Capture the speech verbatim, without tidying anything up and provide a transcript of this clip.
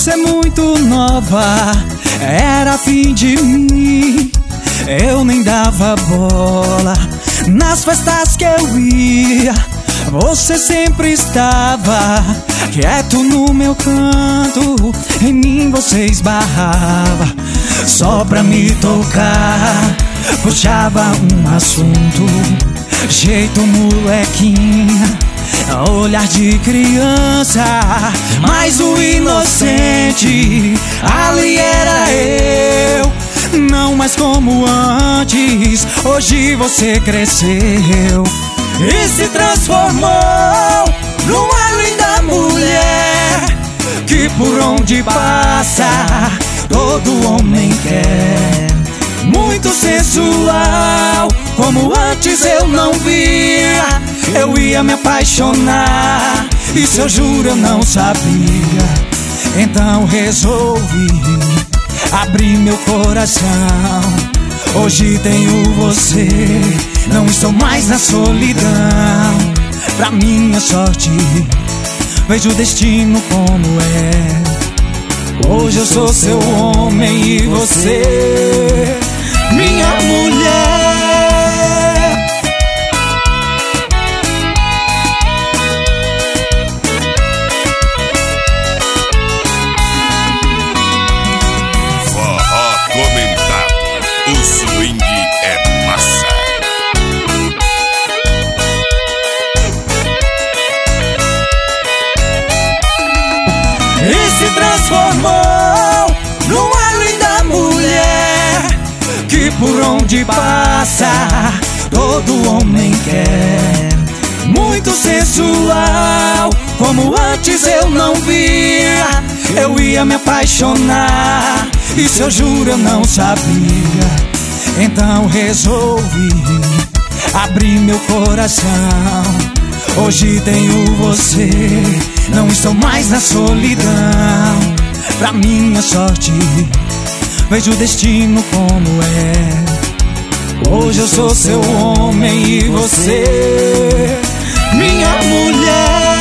Você muito nova, era fim de mim. Eu nem dava bola nas festas que eu ia. Você sempre estava quieto no meu canto. Em mim você esbarrava só pra me tocar. Puxava um assunto, jeito molequinha, olhar de criança, mas o inocente ali era eu. Não mais como antes, hoje você cresceu e se transformou numa linda mulher que por onde passa todo homem quer. Muito sensual, como antes eu não via. Eu ia me apaixonar, isso eu juro eu não sabia. Então resolvi abrir meu coração. Hoje tenho você, não estou mais na solidão. Pra minha sorte, vejo o destino como é. Hoje eu sou seu homem e você minha mulher. Forró comentado, o swing é massa. E se transformou numa linda mulher que por onde passa todo homem quer. Muito sensual, como antes eu não via. Eu ia me apaixonar, isso eu juro eu não sabia. Então resolvi abrir meu coração. Hoje tenho você, não estou mais na solidão. Pra minha sorte, vejo o destino como é. Hoje eu sou seu homem e você minha mulher.